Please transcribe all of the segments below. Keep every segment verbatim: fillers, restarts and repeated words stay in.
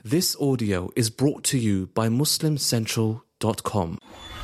This audio is brought to you by Muslim Central dot com.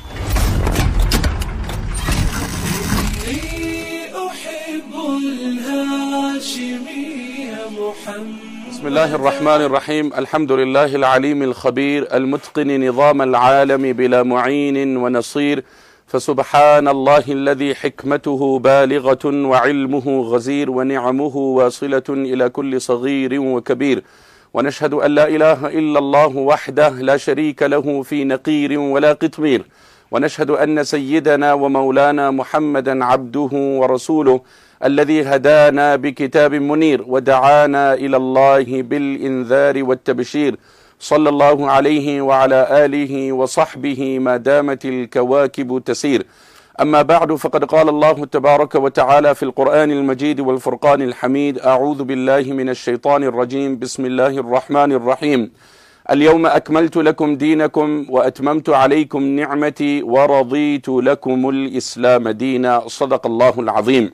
بسم الله الرحمن الرحيم. الحمد لله العليم الخبير المتقن نظام العالم بلا معين ونصير، فسبحان الله الذي حكمته بالغة وعلمه غزير ونعمه واصلة إلى كل صغير وكبير، ونشهد أن لا إله إلا الله وحده لا شريك له في نقير ولا قطمير، ونشهد أن سيدنا ومولانا محمدا عبده ورسوله الذي هدانا بكتاب منير ودعانا إلى الله بالإنذار والتبشير، صلى الله عليه وعلى آله وصحبه ما دامت الكواكب تسير. أما بعد، فقد قال الله تبارك وتعالى في القرآن المجيد والفرقان الحميد: أعوذ بالله من الشيطان الرجيم، بسم الله الرحمن الرحيم. اليوم أكملت لكم دينكم وأتممت عليكم نعمتي ورضيت لكم الإسلام دينا. صدق الله العظيم.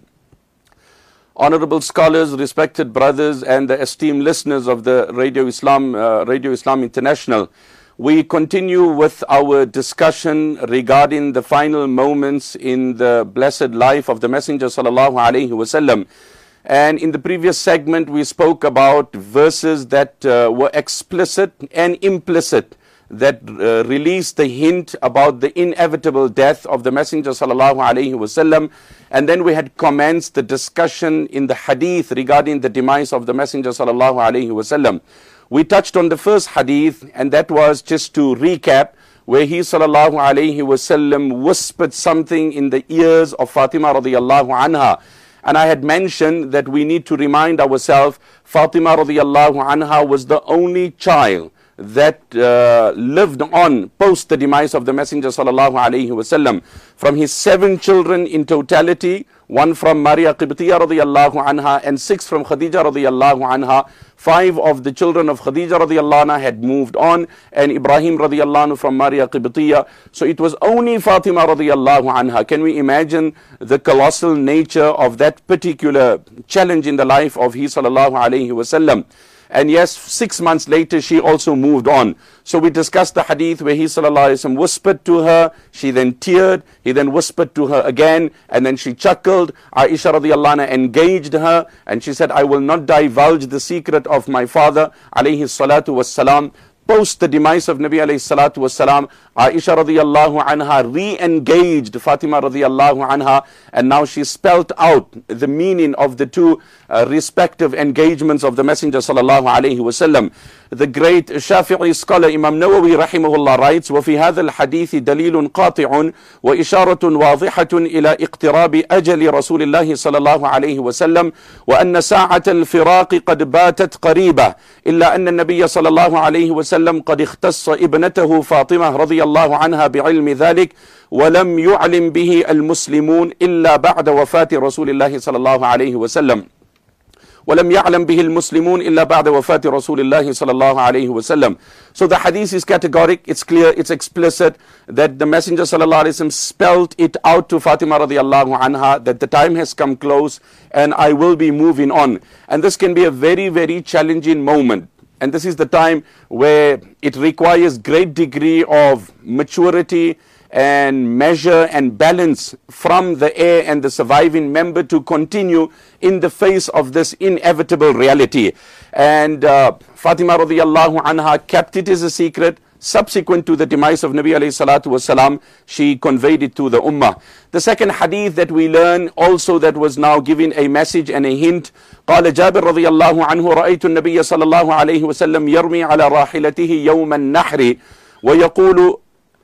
Honorable scholars, respected brothers, and the esteemed listeners of the Radio Islam, uh, Radio Islam International, we continue with our discussion regarding the final moments in the blessed life of the Messenger sallallahu alaihi wasallam. And in the previous segment, we spoke about verses that uh, were explicit and implicit, that uh, released the hint about the inevitable death of the Messenger sallallahu alaihi wasallam. And then we had commenced the discussion in the hadith regarding the demise of the Messenger sallallahu alaihi wasallam. We touched on the first hadith, and that was, just to recap, where he sallallahu alaihi wasallam whispered something in the ears of Fatima radiyallahu anha. And I had mentioned that we need to remind ourselves, Fatima radiyallahu anha was the only child that uh, lived on post the demise of the Messenger sallallahu alaihi wasallam. From his seven children in totality, one from Maria Qibtiyya radiyallahu anha and six from Khadija radiyallahu anha, five of the children of Khadija radiyallahu anha had moved on, and Ibrahim radiyallahu anhu from Maria Qibtiyya. So it was only Fatima radiyallahu anha. Can we imagine the colossal nature of that particular challenge in the life of he sallallahu alaihi wasallam? And yes, six months later, she also moved on. So we discussed the hadith where he sallallahu alaihi wasallam whispered to her, she then teared, he then whispered to her again, and then she chuckled. Aisha radiyallahu anha engaged her, and she said, I will not divulge the secret of my father, alayhi salatu wassalam. Post the demise of Nabi alayhi salatu wassalam, Aisha radiyallahu anha re-engaged Fatima radiyallahu anha, and now she spelt out the meaning of the two uh, respective engagements of the Messenger sallallahu alayhi wasallam. The great Shafi'i scholar Imam Nawawi rahimahullah writes, وَفِي هَذَا الْحَدِيثِ دَلِيلٌ قَاطِعٌ وَإِشَارَةٌ وَاضِحَةٌ إِلَى اقْتِرَابِ أَجَلِ رَسُولِ اللَّهِ صلى الله عليه وسلم وأن ساعة الفراق قد باتت قريبة إلا أن النبي صلى الله عليه وسلم قد اختص ابنته فاطمة رضي الله عنها بعلم ذلك ولم يعلم به المسلمون إلا بعد وفاة رسول الله صلى الله عليه وسلم وَلَمْ يَعْلَمْ بِهِ الْمُسْلِمُونَ إِلَّا بَعْدَ وَفَاةِ رَسُولِ اللَّهِ صَلَى اللَّهُ عَلَيْهِ وَسَلَّمَ. So the hadith is categoric, it's clear, it's explicit, that the Messenger sallallahu alaihi wasallam spelled it out to Fatima radiyallahu anha, that the time has come close and I will be moving on. And this can be a very, very challenging moment. And this is the time where it requires great degree of maturity and measure and balance from the heir and the surviving member to continue in the face of this inevitable reality. And uh, Fatima radiyallahu anha kept it as a secret. Subsequent to the demise of Nabi alayhi salatu wasalam, she conveyed it to the ummah. The second hadith that we learn also, that was now giving a message and a hint. قال جابر رضي الله عنه رأيت النبي صلى الله عليه وسلم يرمي على راحلته يوم النحر ويقول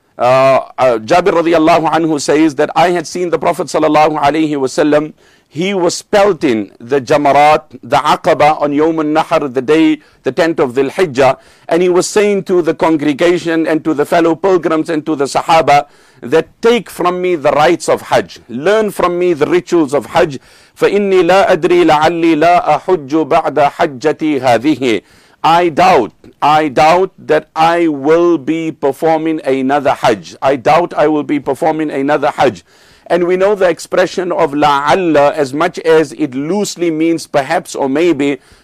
Uh, uh, Jabir radiyallahu anhu says that I had seen the Prophet sallallahu alaihi wasallam. He was spelting the Jamarat, the Aqaba on Yawm al-Nahr, the day, the tenth of Dhul Hijjah, and he was saying to the congregation and to the fellow pilgrims and to the Sahaba that take from me the rites of Hajj, learn from me the rituals of Hajj. فَإِنِّي لَا أَدْرِي لَعَلِّي لَا أَحُجُّ بَعْدَ حَجَّتِي هَذِهِ. I doubt, I doubt that I will be performing another Hajj. I doubt I will be performing another Hajj. And we know the expression of la'alla, as much as it loosely means perhaps or maybe,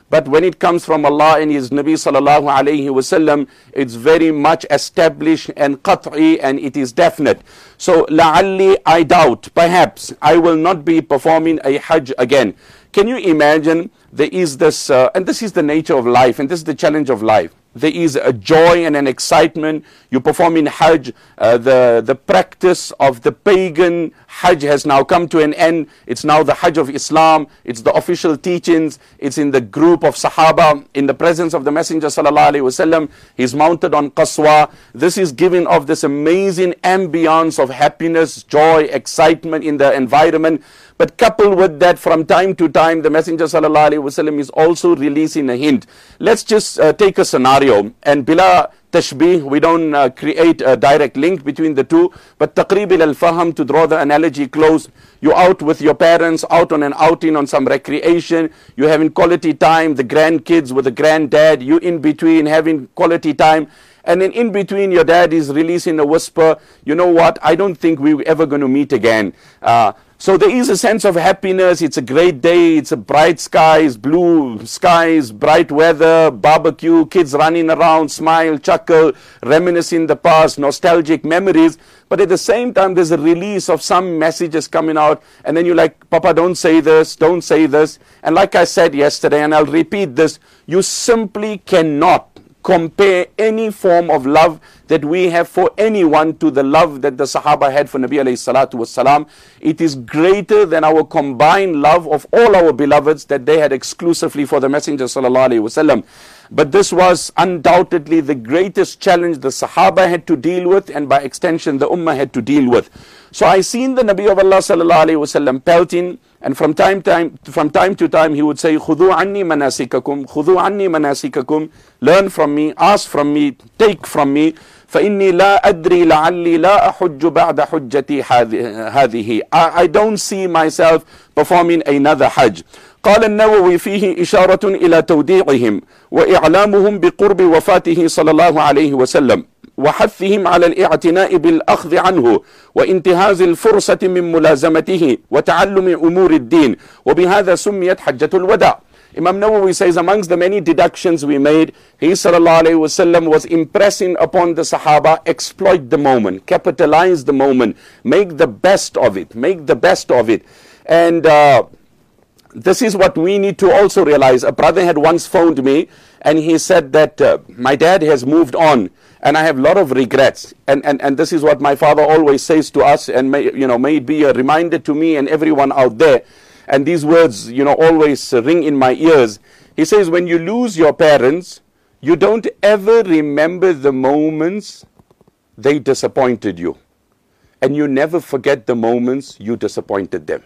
But when it comes from Allah and His Nabi sallallahu alayhi wasallam, it's very much established and qat'i, and it is definite. So, la'alli, I doubt, perhaps, I will not be performing a Hajj again. Can you imagine, there is this, uh, and this is the nature of life, and this is the challenge of life. There is a joy and an excitement. You perform in Hajj. Uh, the, the practice of the pagan Hajj has now come to an end. It's now the Hajj of Islam. It's the official teachings. It's in the group of Sahaba, in the presence of the Messenger sallallahu alaihi wasallam. He's mounted on Qaswa. This is giving off this amazing ambience of happiness, joy, excitement in the environment. But coupled with that, from time to time, the Messenger sallallahu alaihi wasallam is also releasing a hint. Let's just uh, take a scenario, and bila tashbih, we don't uh, create a direct link between the two, but taqrib al-faham, to draw the analogy close. You're out with your parents, out on an outing, on some recreation, you're having quality time, the grandkids with the granddad, you in between having quality time, and then in between your dad is releasing a whisper, you know what, I don't think we're ever going to meet again. Uh, So there is a sense of happiness. It's a great day. It's a bright skies, blue skies, bright weather, barbecue, kids running around, smile, chuckle, reminiscing the past, nostalgic memories. But at the same time, there's a release of some messages coming out. And then you're like, Papa, don't say this, don't say this. And like I said yesterday, and I'll repeat this, you simply cannot compare any form of love that we have for anyone to the love that the Sahaba had for Nabi alayhi salatu wassalam. It is greater than our combined love of all our beloveds that they had exclusively for the Messenger sallallahu alayhi wasallam. But this was undoubtedly the greatest challenge the Sahaba had to deal with, and by extension the Ummah had to deal with. So I seen the Nabi of Allah sallallahu alayhi wasallam pelting, and from time, time, from time to time he would say, Khudu anni manasikakum, Khudu anni manasikakum, learn from me, ask from me, take from me. فإني لا أدري لعلي لا أحج بعد حجتي هذه. I don't see myself performing another Hajj. قال النووي فيه إشارة إلى توديعهم وإعلامهم بقرب وفاته صلى الله عليه وسلم وحثهم على الاعتناء بالأخذ عنه وانتهاز الفرصة من ملازمته وتعلم أمور الدين وبهذا سميت حجة الوداع. Imam Nawawi says, amongst the many deductions we made, he sallallahu alayhi wasallam was impressing upon the Sahaba, exploit the moment, capitalize the moment, make the best of it, make the best of it. And uh, this is what we need to also realize. A brother had once phoned me and he said that uh, my dad has moved on and I have a lot of regrets. And, and, and this is what my father always says to us, and may, you know, may it be a reminder to me and everyone out there. And these words, you know, always ring in my ears. He says, when you lose your parents, you don't ever remember the moments they disappointed you. And you never forget the moments you disappointed them.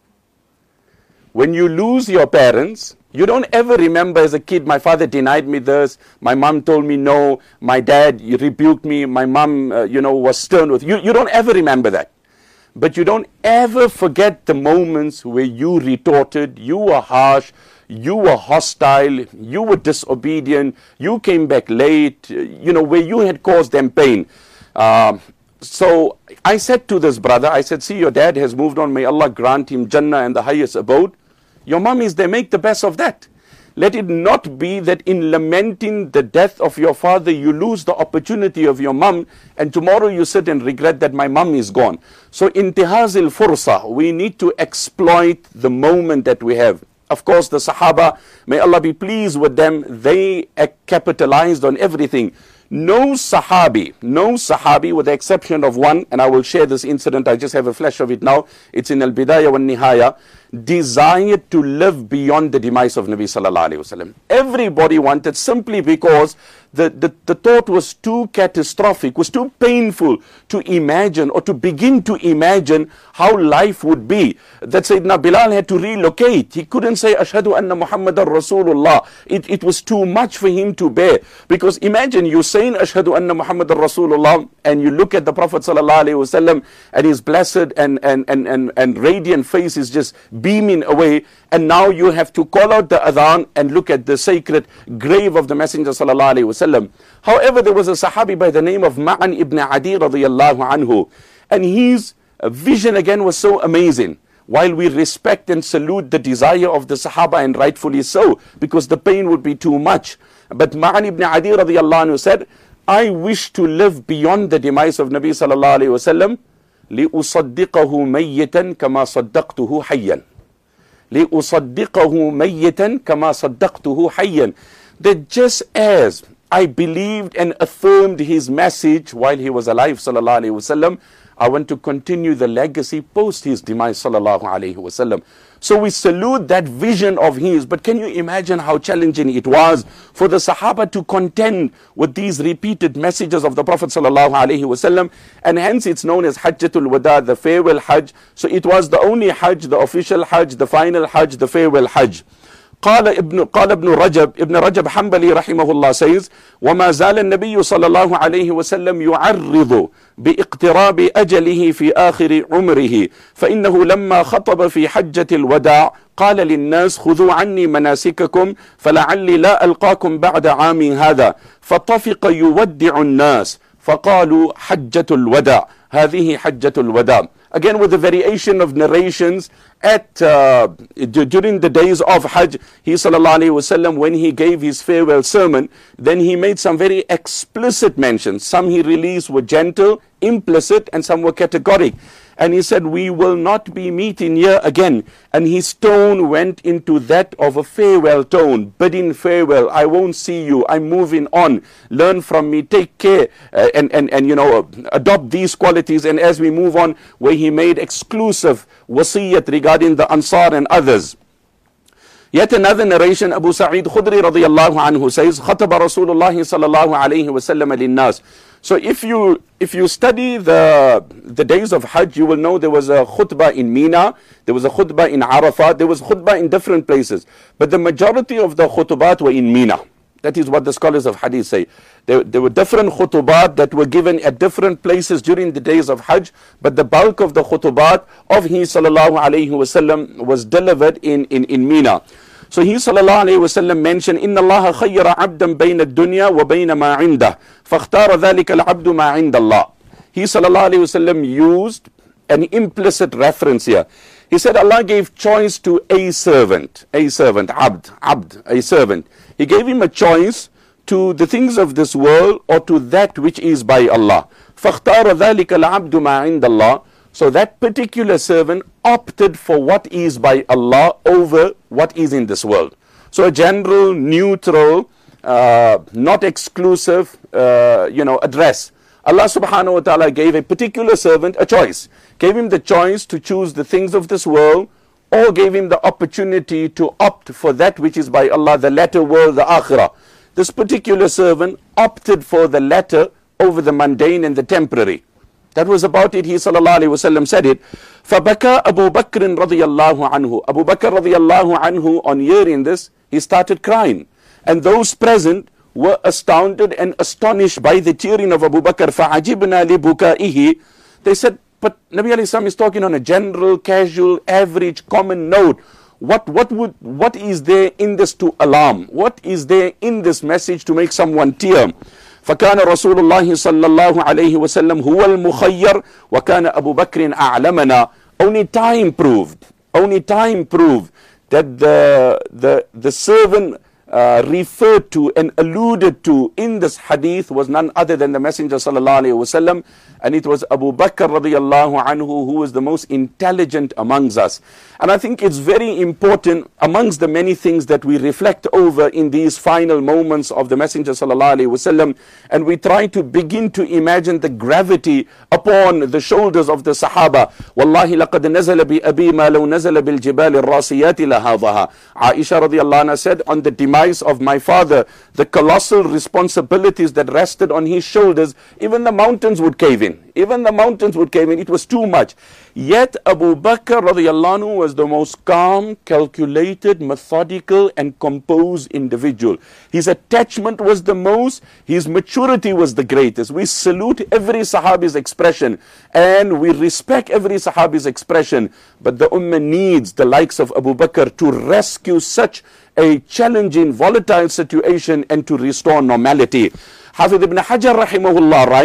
When you lose your parents, you don't ever remember as a kid, my father denied me this, my mom told me no, my dad rebuked me, my mom, uh, you know, was stern with you. You don't ever remember that. But you don't ever forget the moments where you retorted, you were harsh, you were hostile, you were disobedient, you came back late, you know, where you had caused them pain. Uh, so I said to this brother, I said, see, your dad has moved on, may Allah grant him Jannah and the highest abode. Your mom is there, make the best of that. Let it not be that in lamenting the death of your father, you lose the opportunity of your mom, and tomorrow you sit and regret that my mom is gone. So intihazil fursa, we need to exploit the moment that we have. Of course, the Sahaba, may Allah be pleased with them, they capitalized on everything. No Sahabi, no Sahabi, with the exception of one, and I will share this incident, I just have a flash of it now, it's in Al-Bidayah wa Nihaya, desired to live beyond the demise of Nabi sallallahu alayhi wasallam. Everybody wanted, simply because the, the, the thought was too catastrophic, was too painful to imagine or to begin to imagine how life would be. That Sayyidina Bilal had to relocate. He couldn't say, Ashhadu anna Muhammadan Rasulullah. It, it was too much for him to bear. Because imagine you saying Ashhadu anna Muhammadan Rasulullah, and you look at the Prophet sallallahu alayhi wasallam and his blessed and, and, and, and, and radiant face is just beaming away, and now you have to call out the adhan and look at the sacred grave of the Messenger sallallahu alaihi wasallam. However, there was a Sahabi by the name of Ma'an ibn Adi radiyallahu anhu, and his vision again was so amazing. while we respect and salute the desire of the Sahaba, and rightfully so, because the pain would be too much. But Ma'an ibn Adi radiallahu anhu said, I wish to live beyond the demise of Nabi sallallahu alayhi wa sallam, لِأُصَدِّقَهُ مَيِّتًا كَمَا صَدَّقْتُهُ حَيًّا. لِأُصَدِّقَهُ مَيِّتًا كَمَا صَدَّقْتُهُ حَيًّا. That just as I believed and affirmed his message while he was alive sallallahu alayhi wa sallam, I want to continue the legacy post his demise sallallahu alayhi wa sallam. So we salute that vision of his, but can you imagine how challenging it was for the Sahaba to contend with these repeated messages of the Prophet sallallahu alayhi wa sallam, and hence it's known as Hajjatul Wada, the farewell Hajj. So it was the only Hajj, the official Hajj, the final Hajj, the farewell Hajj. قال ابن قال ابن رجب ابن رجب حنبلي رحمه الله says وما زال النبي صلى الله عليه وسلم يعرض باقتراب أجله في آخر عمره فإنه لما خطب في حجة الوداع قال للناس خذوا عني مناسككم فلعلي لا ألقاكم بعد عام هذا فطفق يودع الناس فقالوا حجة الوداع هذه حجة الوداع. Again, with the variation of narrations, at uh, during the days of Hajj, he sallallahu alayhi wasallam, when he gave his farewell sermon, then he made some very explicit mentions. Some he released were gentle, implicit, and some were categoric. And he said, we will not be meeting here again. And his tone went into that of a farewell tone, bidding farewell. I won't see you. I'm moving on. Learn from me. Take care. Uh, and, and, and, you know, adopt these qualities. And as we move on, where he made exclusive wasiyat regarding the Ansar and others. Yet another narration, Abu Sa'id Khudri radiyallahu anhu says, Khataba Rasulullah sallallahu alayhi wa sallam linnas. So if you if you study the the days of Hajj, you will know there was a khutbah in Mina, there was a khutbah in Arafat, there was khutbah in different places. But the majority of the khutbat were in Mina. That is what the scholars of Hadith say. There, there were different khutubat that were given at different places during the days of Hajj, but the bulk of the khutubat of he sallallahu alayhi wa sallam was delivered in, in, in Mina. So he sallallahu alayhi wa sallam mentioned, إِنَّ اللَّهَ خَيَّرَ عَبْدًا بَيْنَ الدُّنْيَا وَبَيْنَ مَا عِنْدَهُ فَاخْتَارَ ذَلِكَ الْعَبْدُ مَا عِنْدَ اللَّهِ. He sallallahu alayhi wa sallam used an implicit reference here. He said Allah gave choice to a servant, a servant, abd, abd, a servant. He gave him a choice to the things of this world or to that which is by Allah. فَاخْتَارَ ذَلِكَ الْعَبْدُ مَا عِنْدَ اللَّهِ. So that particular servant opted for what is by Allah over what is in this world. So a general, neutral, uh, not exclusive, uh, you know, address. Allah subhanahu wa ta'ala gave a particular servant a choice. Gave him the choice to choose the things of this world, or gave him the opportunity to opt for that which is by Allah, the latter world, the akhirah. This particular servant opted for the latter over the mundane and the temporary. That was about it. He sallallahu alayhi wa sallam said it. فَبَكَى أَبُو بَكْرٍ رَضِيَ اللَّهُ عَنْهُ. Abu Bakr radiyallahu anhu, on hearing this, he started crying. And those present were astounded and astonished by the tearing of Abu Bakr. فَعَجِبْنَا لِبُكَائِهِ. They said, but Nabi alayhi salam is talking on a general, casual, average, common note. What, what, would, what is there in this to alarm? What is there in this message to make someone tear? فكان رسول الله صلى الله عليه وسلم هو المخير وكان أبو بكر أعلمنا. Only time proved, only time proved that the, the, the servant uh, referred to and alluded to in this hadith was none other than the Messenger sallallahu alayhi wa sallam, and it was Abu Bakr radiyallahu anhu who was the most intelligent amongst us. And I think it's very important amongst the many things that we reflect over in these final moments of the Messenger sallallahu alayhi wa sallam, and we try to begin to imagine the gravity upon the shoulders of the Sahaba. Wallahi laqad nazala bi abi ma law nazala bil jibal ar-rasiyat lahadhaha. Aisha radiyallahu anha said, on the demise of my father, the colossal responsibilities that rested on his shoulders, even the mountains would cave in. Even the mountains would cave in. It was too much. Yet Abu Bakr radiyallahu anhu was the most calm, calculated, methodical and composed individual. His attachment was the most, his maturity was the greatest. We salute every Sahabi's expression and we respect every Sahabi's expression. But the Ummah needs the likes of Abu Bakr to rescue such a challenging, volatile situation and to restore normality. Hafidh ibn Hajar rahimahullah writes,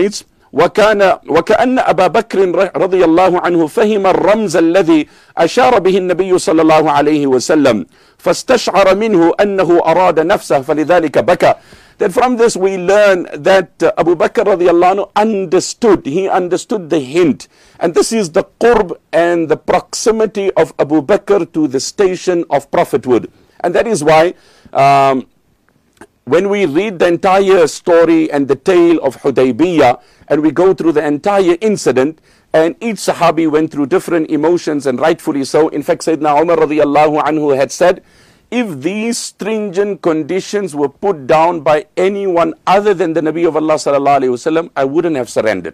وكان وكأن أبا بكر رضي الله عنه فهم الرمز الذي أشار به النبي صلى الله عليه وسلم فاستشعر منه أنه أراد نفسه فلذلك بكى. Then from this we learn that uh, Abu Bakr radiallahu anhu understood, he understood the hint. And this is the qurb and the proximity of Abu Bakr to the station of prophethood. And that is why um, when we read the entire story and the tale of Hudaybiyah, and we go through the entire incident, and each Sahabi went through different emotions, and rightfully so. In fact, Sayyidina Umar radiallahu anhu had said, if these stringent conditions were put down by anyone other than the Nabi of Allah sallallahu alaihi wasallam, I wouldn't have surrendered.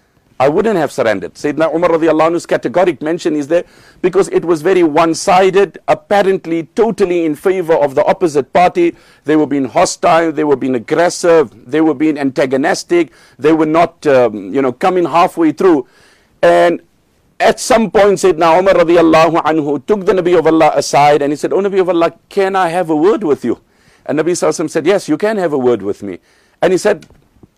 I wouldn't have surrendered. Sayyidina Umar radiallahu anhu's categoric mention is there because it was very one-sided, apparently totally in favor of the opposite party. They were being hostile, they were being aggressive, they were being antagonistic, they were not, um, you know, coming halfway through. And at some point, Sayyidina Umar radiallahu anhu took the Nabi of Allah aside and he said, "Oh Nabi of Allah, can I have a word with you?" And Nabi sallallahu alaihi wasallam said, "Yes, you can have a word with me." And he said,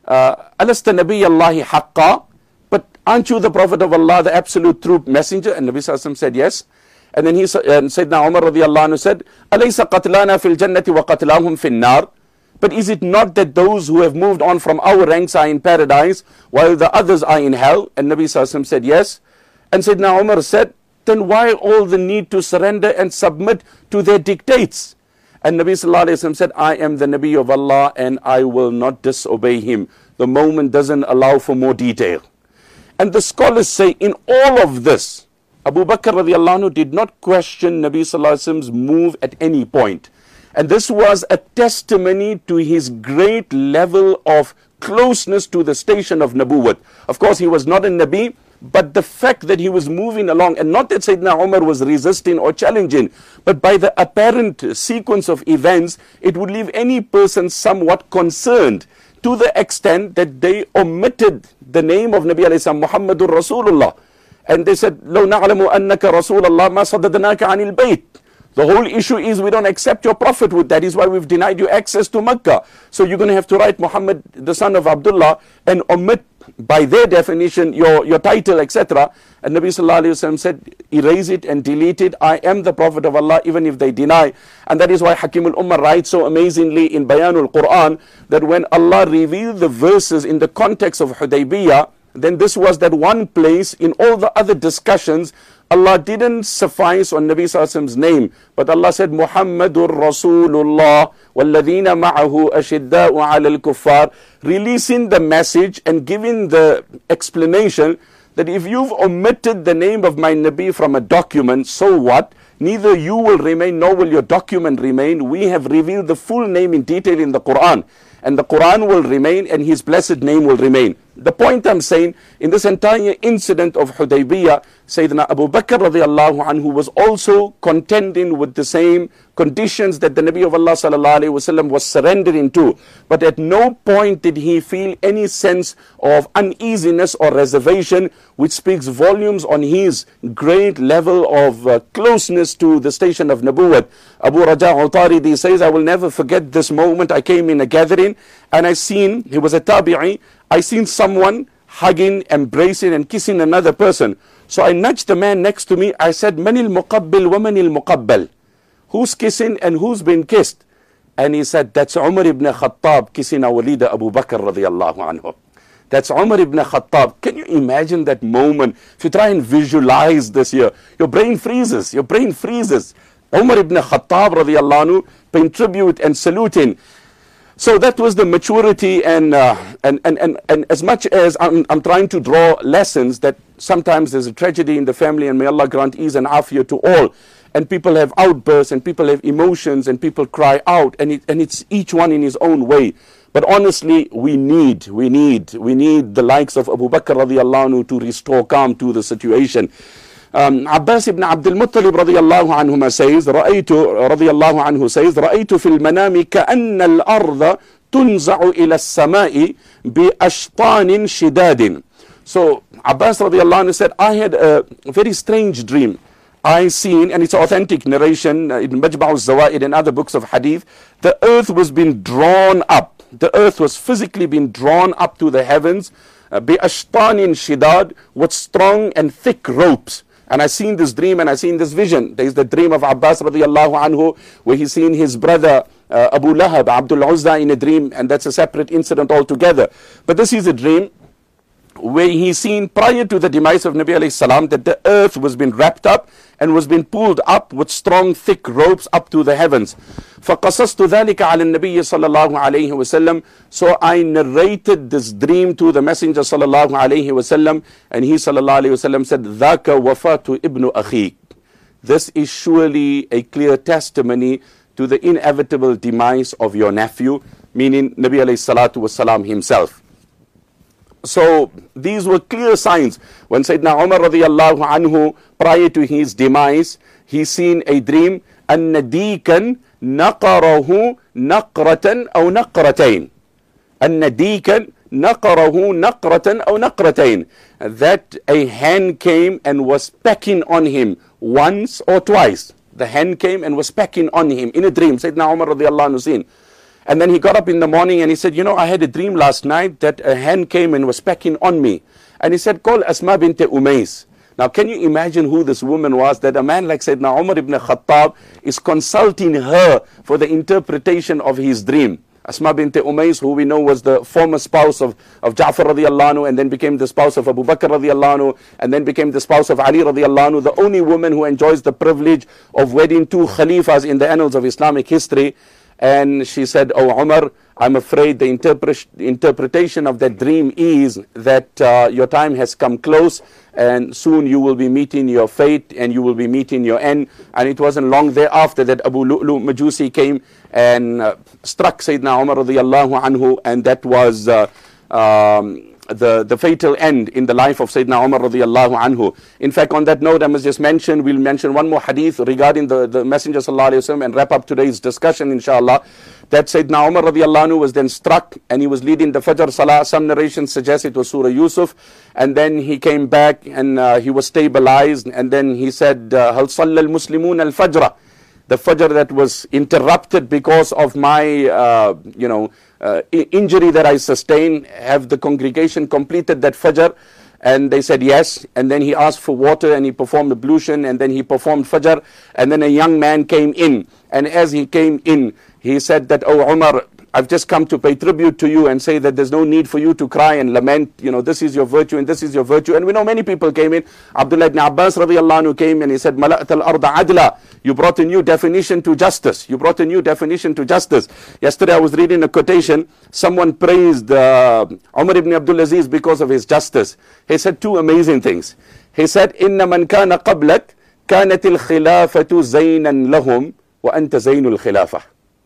"Alasta Nabi Allahi haqqa?" But aren't you the Prophet of Allah, the absolute true messenger? And Nabi sallallahu alaihi wasallam said, "Yes." And then he said, and Sayyidina Umar radiallahu anhu said, "Alaysa qatlana fil jannati wa qatlahum fil nar?" But is it not that those who have moved on from our ranks are in paradise while the others are in hell? And Nabi sallallahu alaihi wasallam said, "Yes." And Sayyidina Umar said, then why all the need to surrender and submit to their dictates? And Nabi sallallahu alaihi wasallam said, I am the Nabi of Allah and I will not disobey him. The moment doesn't allow for more detail. And the scholars say, in all of this, Abu Bakr radiallahu anhu did not question Nabi sallallahu alaihi wasallam's move at any point. And this was a testimony to his great level of closeness to the station of Nabuwwat. Of course, he was not a Nabi, but the fact that he was moving along, and not that Sayyidina Umar was resisting or challenging, but by the apparent sequence of events, it would leave any person somewhat concerned to the extent that they omitted the name of Nabi alayhi salam, Muhammadur Rasulullah. And they said, لَوْ نَعْلَمُ أَنَّكَ رَسُولَ اللَّهِ مَا صَدَّدْنَاكَ عَنِ الْبَيْتِ. The whole issue is we don't accept your prophethood. That is why we've denied you access to Mecca. So you're going to have to write Muhammad, the son of Abdullah, and omit by their definition your, your title, et cetera. And Nabi sallallahu alaihi wasallam said, erase it and delete it. I am the Prophet of Allah, even if they deny. And that is why Hakim al-Ummah writes so amazingly in Bayanul Quran that when Allah revealed the verses in the context of Hudaybiyah, then this was that one place in all the other discussions, Allah didn't suffice on Nabi sallallahu alaihi wasallam's name, but Allah said, Muhammadur Rasulullah walladhina ma'ahu ashidda'u 'alal kuffar, releasing the message and giving the explanation that if you've omitted the name of my Nabi from a document, so what? Neither you will remain, nor will your document remain. We have revealed the full name in detail in the Quran, and the Quran will remain and his blessed name will remain. The point I'm saying, in this entire incident of Hudaybiyah, Sayyidina Abu Bakr radiallahu anhu was also contending with the same conditions that the Nabi of Allah sallallahu alaihi wasallam was surrendering to. But at no point did he feel any sense of uneasiness or reservation, which speaks volumes on his great level of uh, closeness to the station of Nabuwwat. Abu Raja Utaridi says, I will never forget this moment. I came in a gathering and I seen, he was a tabi'i, I seen someone hugging, embracing and kissing another person. So I nudged the man next to me. I said, Manil muqabbil wa manil muqabbal. Who's kissing and who's been kissed? And he said, that's Umar ibn Khattab kissing our leader Abu Bakr radiallahu anhu. That's Umar ibn Khattab. Can you imagine that moment? If you try and visualize this here, your brain freezes, your brain freezes. Umar ibn Khattab radiallahu anhu paying tribute and saluting. So that was the maturity, and uh, and, and, and, and as much as I'm, I'm trying to draw lessons that sometimes there's a tragedy in the family, and may Allah grant ease and afiyah to all, and people have outbursts and people have emotions and people cry out, and it, and it's each one in his own way. But honestly, we need, we need, we need the likes of Abu Bakr radiallahu anhu to restore calm to the situation. Um, Abbas ibn Abdul Muttalib radiyallahu anhuma says, Ra'aytu, radiyallahu anhu says, Ra'aytu fil manami ka'anna al-arda tunza'u ila as-sama'i bi ashtanin shidadin. So Abbas radiyallahu anhu said, I had a very strange dream. I seen, and it's authentic narration in Majma' al-Zawaid and other books of hadith, the earth was being drawn up. The earth was physically being drawn up to the heavens. بِأَشْطَانٍ شِدَادٍ, with strong and thick ropes. And I seen this dream and I seen this vision. There is the dream of Abbas radiallahu anhu, where he seen his brother uh, Abu Lahab, Abdul Uzza, in a dream, and that's a separate incident altogether. But this is a dream where he seen prior to the demise of Nabi alayhi salam that the earth was being wrapped up and was being pulled up with strong thick ropes up to the heavens. فَقَصَصْتُ ذَلِكَ عَلى النَّبِيِّ صَلَّى اللَّهُ عَلَيْهِ وَسَلَّمَ. So I narrated this dream to the Messenger sallallahu alayhi wasallam, and he sallallahu alayhi wasallam said, ذَاكَ وَفَاتُ إِبْنُ أَخِيكَ. This is surely a clear testimony to the inevitable demise of your nephew, meaning Nabi alayhi salatu wasalam himself. So these were clear signs. When Sayyidina Umar radiallahu anhu, prior to his demise, he seen a dream, أَنَّ دِيكًا نَقَرَهُ نَقْرَةً أَوْ نَقْرَتَيْن. أَنَّ دِيكًا نَقَرَهُ نَقْرَةً أَوْ نَقْرَتَيْن. That a hand came and was pecking on him once or twice. The hand came and was pecking on him in a dream. Sayyidina Umar radiallahu anhu seen. And then he got up in the morning and he said, you know, I had a dream last night that a hand came and was pecking on me. And he said, call Asma bint Umays. Now, can you imagine who this woman was, that a man like Sayyidina Umar ibn Khattab is consulting her for the interpretation of his dream? Asma bint Umays, who we know was the former spouse of, of Ja'far radiallahu anhu, and then became the spouse of Abu Bakr radiallahu anhu, and then became the spouse of Ali radiallahu anhu, the only woman who enjoys the privilege of wedding two Khalifas in the annals of Islamic history. And she said, oh Umar, I'm afraid the interpre interpretation of that dream is that uh, your time has come close and soon you will be meeting your fate and you will be meeting your end. And it wasn't long thereafter that Abu Lu'lu Majusi came and uh, struck Sayyidina Umar radiallahu anhu, and that was uh, um, the, the fatal end in the life of Sayyidina Umar radiallahu anhu. In fact, on that note, I must just mention, we'll mention one more hadith regarding the, the Messenger sallallahu alayhi wa sallam and wrap up today's discussion, inshallah. That Sayyidina Umar radiallahu anhu was then struck and he was leading the Fajr Salah. Some narrations suggest it was Surah Yusuf. And then he came back and uh, he was stabilized. And then he said, Hal Salla al-Muslimun al-Fajr. The Fajr that was interrupted because of my, uh, you know, uh, injury that I sustained. Have the congregation completed that Fajr? And they said yes. And then he asked for water and he performed ablution and then he performed Fajr. And then a young man came in. And as he came in, he said that, oh Umar, I've just come to pay tribute to you and say that there's no need for you to cry and lament. You know, this is your virtue and this is your virtue. And we know many people came in. Abdullah ibn Abbas radiallahu anhu came and he said, Mala'at al-arda adla. You brought a new definition to justice. You brought a new definition to justice. Yesterday I was reading a quotation. Someone praised uh, Umar ibn Abdul Aziz because of his justice. He said two amazing things. He said, Inna man kana qablak kanat al-khilafatu zaynan lahum wa anta zaynul khilafah.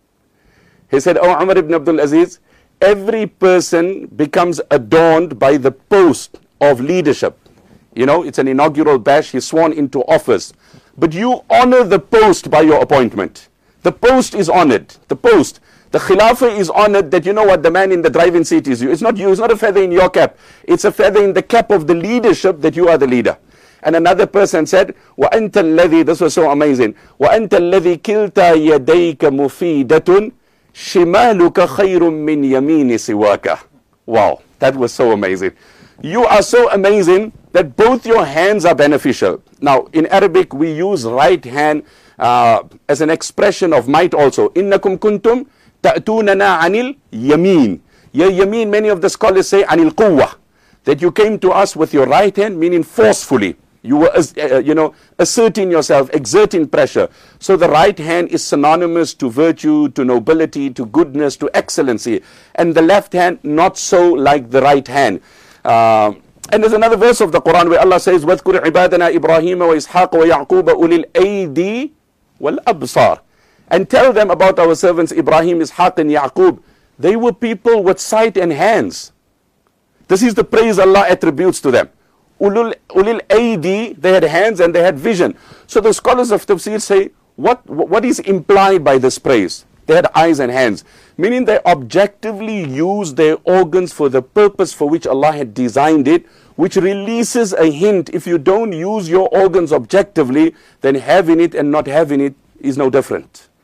He said, oh Umar ibn Abdul Aziz, every person becomes adorned by the post of leadership. You know, it's an inaugural bash, he's sworn into office. But you honor the post by your appointment. The post is honored. The post. The Khilafah is honored that, you know what, the man in the driving seat is you. It's not you, it's not a feather in your cap. It's a feather in the cap of the leadership that you are the leader. And another person said, وَأَنْتَ الَّذِي, this was so amazing, وَأَنْتَ الَّذِي كِلْتَا يَدَيْكَ مُفِيدَةٌ شِمَالُكَ خَيْرٌ مِّنْ يَمِينِ سِوَاكَ. Wow, that was so amazing. You are so amazing that both your hands are beneficial. Now, in Arabic, we use right hand uh, as an expression of might also. إِنَّكُمْ كُنْتُمْ تَأْتُونَنَا عَنِ الْيَمِينِ. Your yameen, many of the scholars say, عَنِ الْقُوَّةِ. That you came to us with your right hand, meaning forcefully. You were, uh, you know, asserting yourself, exerting pressure. So the right hand is synonymous to virtue, to nobility, to goodness, to excellency. And the left hand, not so like the right hand. Uh, and there's another verse of the Quran where Allah says, وَاذْكُرْ عِبَادَنَا إِبْرَاهِيمَ وَإِسْحَاقَ وَيَعْقُوبَ أُولِي الْأَيْدِي وَالْأَبْصَارِ. And tell them about our servants Ibrahim, Ishaq and Yaqub. They were people with sight and hands. This is the praise Allah attributes to them. Ulul, ulil aidi, they had hands and they had vision. So the scholars of tafsir say, what, what is implied by this praise? They had eyes and hands. Meaning they objectively used their organs for the purpose for which Allah had designed it, which releases a hint. If you don't use your organs objectively, then having it and not having it is no different.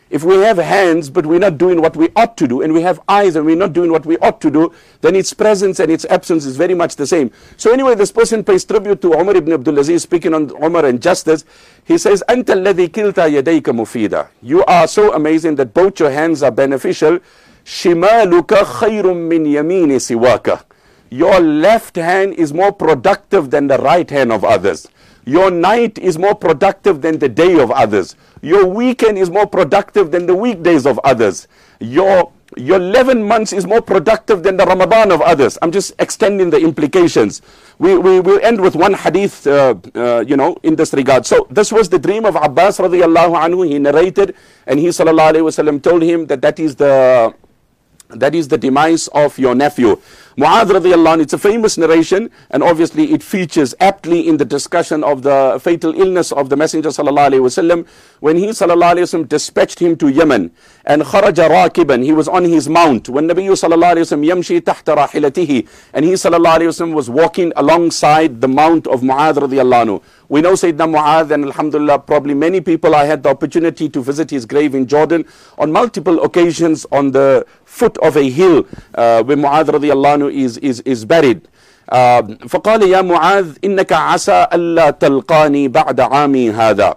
If we have hands, but we're not doing what we ought to do, and we have eyes and we're not doing what we ought to do, then its presence and its absence is very much the same. So anyway, this person pays tribute to Umar ibn Abdul Aziz, speaking on Umar and justice. He says, أَنْتَ الَّذِي كِلْتَ يَدَيْكَ مُفِيدًا. You are so amazing that both your hands are beneficial. شِمَالُكَ خَيْرٌ مِّنْ يَمِينِ سِوَاكَ. Your left hand is more productive than the right hand of others. Your night is more productive than the day of others. Your weekend is more productive than the weekdays of others. Your your eleven months is more productive than the Ramadan of others. I'm just extending the implications. We we will end with one hadith, uh, uh, you know, in this regard. So this was the dream of Abbas radiallahu anhu. He narrated, and he sallallahu alaihi wasallam told him that that is the that is the demise of your nephew. Mu'adh radiallahu anhu, it's a famous narration, and obviously it features aptly in the discussion of the fatal illness of the Messenger sallallahu alaihi wasallam, when he sallallahu alaihi wasallam dispatched him to Yemen, and kharaja rakiban, he was on his mount, when Nabi sallallahu alaihi wasallam yamshi tahta rahilatihi, and he sallallahu alaihi wasallam was walking alongside the mount of Mu'adh radiallahu anhu. We know Sayyidina Mu'adh, and alhamdulillah, probably many people, I had the opportunity to visit his grave in Jordan on multiple occasions on the foot of a hill uh, where Mu'adh radiallahu anhu is, is, is buried. uh, فقال يا معاذ إنك عسى ألا تلقاني بعد عامي هذا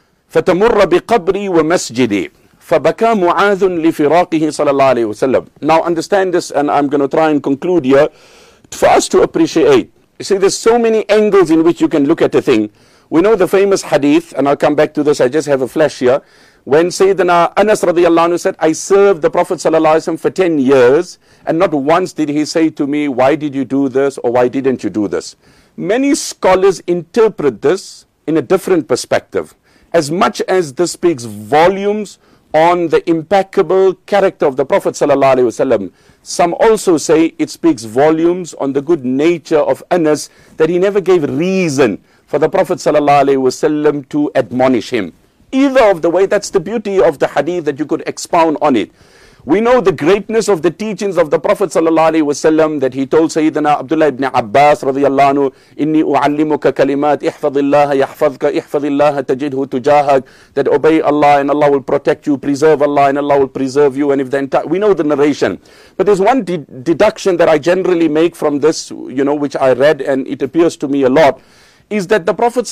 فتمر بقبري ومسجدي فبكى معاذ لفراقه صلى الله عليه وسلم. Now understand this, and I'm going to try and conclude here for us to appreciate. You see, there's so many angles in which you can look at a thing. We know the famous hadith, and I'll come back to this, I just have a flash here, when Sayyidina Anas radiallahu anhu said, I served the Prophet sallallahu alaihi wasallam for ten years, and not once did he say to me, why did you do this, or why didn't you do this? Many scholars interpret this in a different perspective. As much as this speaks volumes on the impeccable character of the Prophet sallallahu alaihi wasallam, some also say it speaks volumes on the good nature of Anas, that he never gave reason for the Prophet sallallahu alaihi wasallam to admonish him. Either of the way, that's the beauty of the hadith, that you could expound on it. We know the greatness of the teachings of the Prophet sallallahu alaihi wasallam, that he told Sayyidina Abdullah ibn Abbas radiyallahu anhu, inni u'allimuka kalimat ihfadillah yahfadka ihfadillah tajidhu tujahak, that obey Allah and Allah will protect you, preserve Allah and Allah will preserve you. And if the entire, we know the narration, but there's one de deduction that I generally make from this, you know, which I read, and it appears to me a lot, is that the Prophet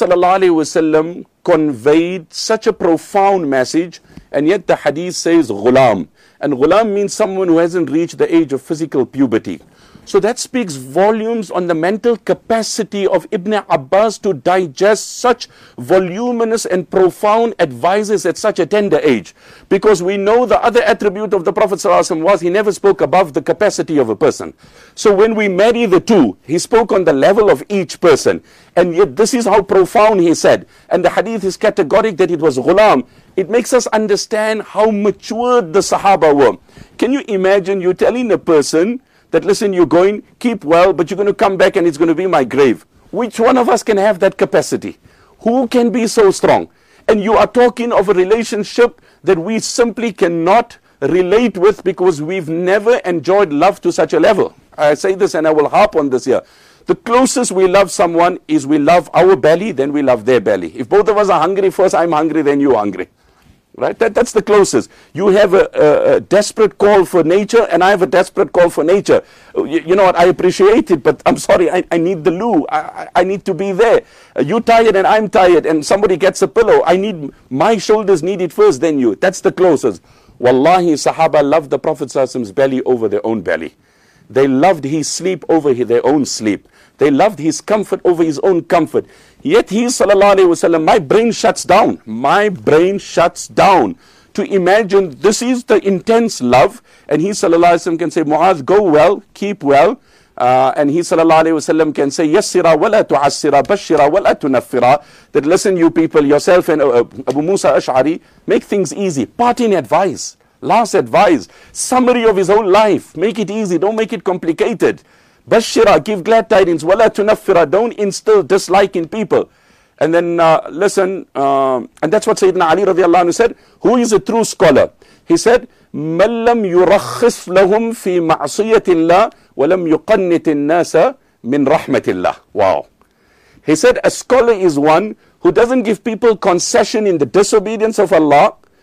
ﷺ conveyed such a profound message, and yet the hadith says ghulam. And ghulam means someone who hasn't reached the age of physical puberty. So that speaks volumes on the mental capacity of Ibn Abbas to digest such voluminous and profound advices at such a tender age. Because we know the other attribute of the Prophet ﷺ was he never spoke above the capacity of a person. So when we marry the two, he spoke on the level of each person. And yet this is how profound he said. And the hadith is categoric that it was ghulam. It makes us understand how matured the Sahaba were. Can you imagine you telling a person that, listen, you're going, keep well, but you're going to come back and it's going to be my grave? Which one of us can have that capacity? Who can be so strong? And you are talking of a relationship that we simply cannot relate with, because we've never enjoyed love to such a level. I say this and I will harp on this here. The closest we love someone is we love our belly, then we love their belly. If both of us are hungry, first I'm hungry, then you're hungry. Right? That, that's the closest. You have a, a, a desperate call for nature, and I have a desperate call for nature. You, you know what? I appreciate it, but I'm sorry, I, I need the loo. I, I, I need to be there. Uh, you're tired and I'm tired, and somebody gets a pillow. I need, my shoulders need it first, then you. That's the closest. Wallahi, Sahaba loved the Prophet ﷺ's belly over their own belly. They loved his sleep over their own sleep. They loved his comfort over his own comfort. Yet he, sallallahu alaihi wasallam, my brain shuts down. My brain shuts down to imagine this is the intense love. And he, sallallahu alaihi wasallam, can say, Mu'adh, go well, keep well. Uh, and he, sallallahu alaihi wasallam, can say, yassira wa la tu'assira, bashira wa la tunaffira. That, listen, you people, yourself and uh, Abu Musa Ash'ari, make things easy. Parting advice, last advice, summary of his whole life. Make it easy, don't make it complicated. Bashira, give glad tidings. Wala tunaffira, don't instill dislike in people. And then uh, listen, uh, and that's what Sayyidina Ali radiallahu anhu said. Who is a true scholar? He said, مَنْ لَمْ يُرَخِّصْ لَهُمْ فِي مَعْصِيَةِ اللَّهِ وَلَمْ يُقَنِّتِ النَّاسَ مِنْ رَحْمَةِ اللَّهِ. Wow. He said, a scholar is one who doesn't give people concession in the disobedience of Allah,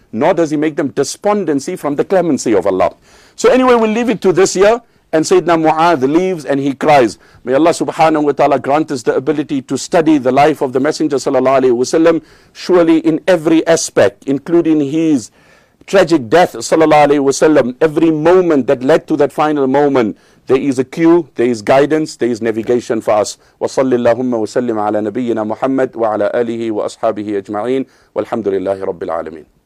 nor does he make them despondency from the clemency of Allah. So anyway, we'll leave it to this year. And Sayyidina Mu'adh leaves and he cries. May Allah subhanahu wa ta'ala grant us the ability to study the life of the Messenger sallallahu alayhi wa sallam, surely in every aspect, including his tragic death sallallahu alayhi wa sallam, every moment that led to that final moment, there is a cue, there is guidance, there is navigation for us. Wa sallillahumma wa sallim ala nabiyyina Muhammad wa ala alihi wa ashabihi ajma'in. Walhamdulillahi rabbil alameen.